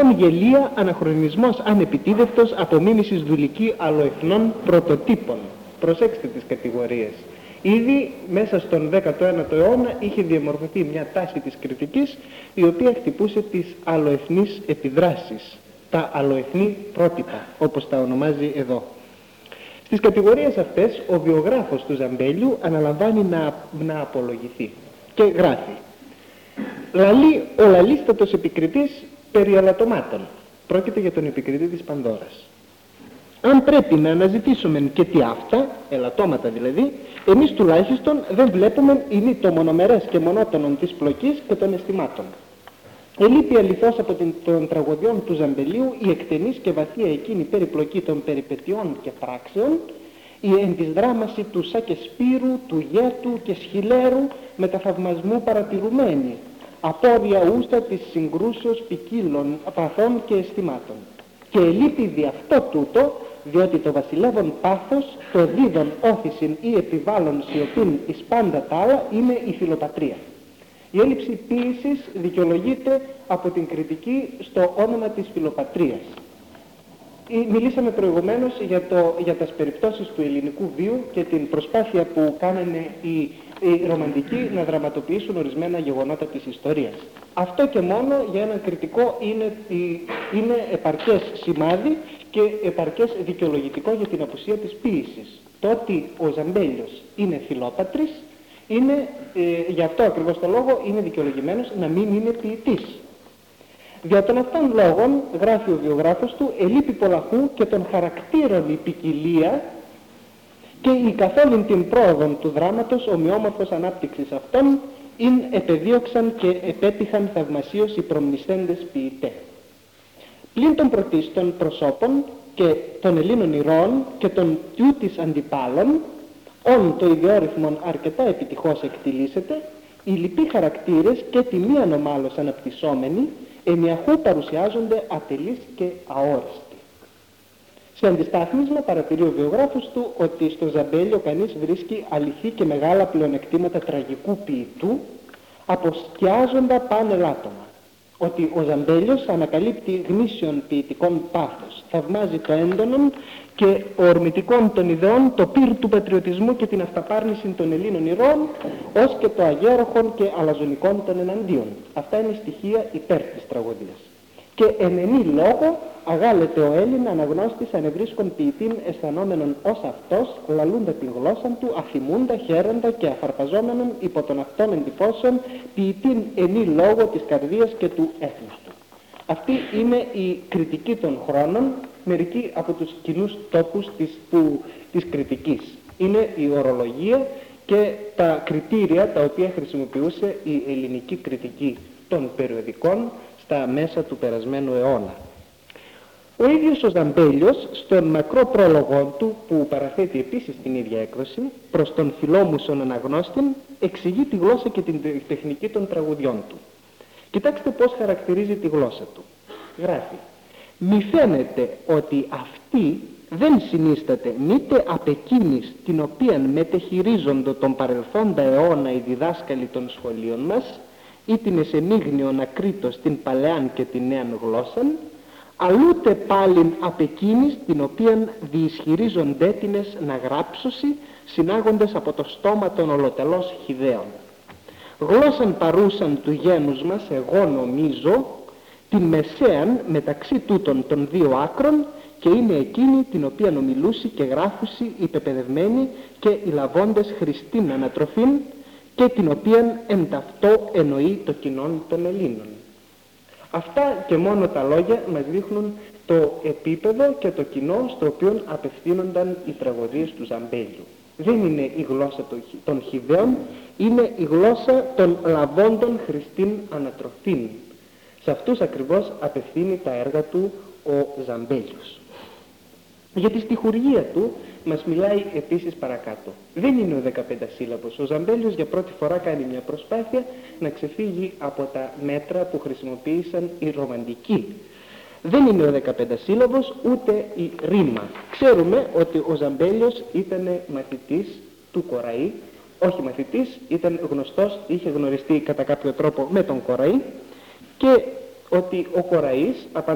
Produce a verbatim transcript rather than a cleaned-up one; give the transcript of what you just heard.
Ον γελία αναχρονισμός ανεπιτίδευτος απομίμησης δουλική αλλοεθνών πρωτοτύπων. Προσέξτε τις κατηγορίες. Ήδη μέσα στον δέκατο ένατο αιώνα είχε διαμορφωθεί μια τάση της κριτικής, η οποία χτυπούσε τις αλλοεθνείς επιδράσεις, τα αλλοεθνή πρότυπα, όπως τα ονομάζει εδώ. Στις κατηγορίες αυτές ο βιογράφος του Ζαμπέλιου αναλαμβάνει να, να απολογηθεί και γράφει: Λαλεί ο λαλίστατος επικριτής περί αλατωμάτων. Πρόκειται για τον επικριτή της Πανδώρας. Αν πρέπει να αναζητήσουμε και τι αυτά, ελαττώματα δηλαδή, εμείς τουλάχιστον δεν βλέπουμε είναι το μονομερές και μονότονον της πλοκής και των αισθημάτων. Ελείπει αληθώς από την, των τραγωδιών του Ζαμπελίου η εκτενής και βαθία εκείνη περιπλοκή των περιπετειών και πράξεων, η εντισδράμαση του Σακεσπύρου, του Γέτου και Σχιλέρου με τα θαυμασμού παρατηρουμένη, απόρρια ούστα της συγκρούσεως ποικίλων παθών και αισθημάτων. Και ελείπει δι' αυτό τούτο, διότι το βασιλεύον πάθος, το δίδον όθησιν ή επιβάλλον σιωπήν εις πάντα τα άλλα είναι η φιλοπατρία. Η έλλειψη ποίησης δικαιολογείται από την κριτική στο όνομα της φιλοπατρίας. Μιλήσαμε προηγουμένως για, το, για τις περιπτώσεις του ελληνικού βίου και την προσπάθεια που κάνανε οι, οι ρομαντικοί να δραματοποιήσουν ορισμένα γεγονότα της ιστορίας. Αυτό και μόνο για έναν κριτικό είναι, είναι επαρκές σημάδι και επαρκές δικαιολογητικό για την απουσία της ποίησης. Το ότι ο Ζαμπέλιος είναι φιλόπατρης, είναι, ε, γι' αυτό ακριβώς το λόγο είναι δικαιολογημένος να μην είναι ποιητής. Δια των αυτών λόγων, γράφει ο βιογράφος του, ελείπει πολλαχού και των χαρακτήρων η ποικιλία και η καθόλην την πρόοδον του δράματος ομοιόμορφος ανάπτυξης αυτών ειν επεδίωξαν και επέτυχαν θαυμασίως οι προμνησθέντες ποιητέ. Πλην των πρωτίστων προσώπων και των Ελλήνων ηρώων και των τιούτης αντιπάλων, όν το ιδιόρυθμον αρκετά επιτυχώς εκτιλήσεται, οι λοιποί χαρακτήρες και τη μίαν ομάλως αναπτυσσόμενοι ενιαχού παρουσιάζονται ατελείς και αόριστοι. Σε αντιστάθμισμα παρατηρεί ο βιογράφος του ότι στο Ζαμπέλιο κανείς βρίσκει αληθή και μεγάλα πλεονεκτήματα τραγικού ποιητού, αποσκιάζοντα πάνε λάτωμα. Ότι ο Ζαμπέλιος ανακαλύπτει γνήσιον ποιητικών πάθος, θαυμάζει το έντονον και ορμητικών των ιδεών, το πυρ του πατριωτισμού και την αυταπάρνηση των Ελλήνων ηρώων, ως και το αγέροχων και αλαζονικών των εναντίων. Αυτά είναι στοιχεία υπέρ της τραγωδίας. Και εν ενή λόγω αγάλεται ο Έλληνα αναγνώστης ανευρίσκον ποιητήν αισθανόμενον ως αυτός, λαλούντα την γλώσσα του, αφημούντα, χαίροντα και αφαρπαζόμενον υπό των αυτών εντυπώσεων ποιητήν ενή λόγω της καρδίας και του έθνους του. Αυτή είναι η κριτική των χρόνων, μερικοί από τους κοινούς τόπους της, που, της κριτικής. Είναι η ορολογία και τα κριτήρια τα οποία χρησιμοποιούσε η ελληνική κριτική των περιοδικών στα μέσα του περασμένου αιώνα. Ο ίδιος ο Ζαμπέλιος, στον μακρό πρόλογο του, που παραθέτει επίσης την ίδια έκδοση, προς τον φιλόμουσον αναγνώστην, εξηγεί τη γλώσσα και την τεχνική των τραγουδιών του. Κοιτάξτε πώς χαρακτηρίζει τη γλώσσα του. Γράφει: «Μη φαίνεται ότι αυτή δεν συνίσταται μήτε απ' εκείνης την οποίαν μετεχειρίζοντο τον παρελθόντα αιώνα οι διδάσκαλοι των σχολείων μας, ή την εσενίγνιον ακρίτως την παλαιάν και την νέαν γλώσσαν, αλλούτε πάλιν απ' εκείνης την οποίαν διισχυρίζονται τίνες να γράψωσι, συνάγοντες από το στόμα των ολοτελώς χιδαίων. Γλώσσαν παρούσαν του γένους μας, εγώ νομίζω, την μεσαίαν μεταξύ τούτων των δύο άκρων, και είναι εκείνη την οποία ομιλούσι και γράφουσι οι πεπαιδευμένοι και οι λαβώντες χριστήν ανατροφήν, και την οποία εν ταυτό εννοεί το κοινόν των Ελλήνων». Αυτά και μόνο τα λόγια μας δείχνουν το επίπεδο και το κοινό στο οποίο απευθύνονταν οι τραγωδίες του Ζαμπέλιου. Δεν είναι η γλώσσα των χιδαίων, είναι η γλώσσα των λαβώντων χριστήν ανατροφήν. Σε αυτούς ακριβώς απευθύνει τα έργα του ο Ζαμπέλιος. Για τη στιχουργία του μας μιλάει επίσης παρακάτω. Δεν είναι ο δεκαπεντασύλλαβος. Ο Ζαμπέλιος για πρώτη φορά κάνει μια προσπάθεια να ξεφύγει από τα μέτρα που χρησιμοποίησαν οι ρομαντικοί. Δεν είναι ο δεκαπεντασύλλαβος ούτε η ρήμα. Ξέρουμε ότι ο Ζαμπέλιος ήταν μαθητής του Κοραή, όχι μαθητής, ήταν γνωστός, είχε γνωριστεί κατά κάποιο τρόπο με τον Κοραή, και ότι ο Κοραής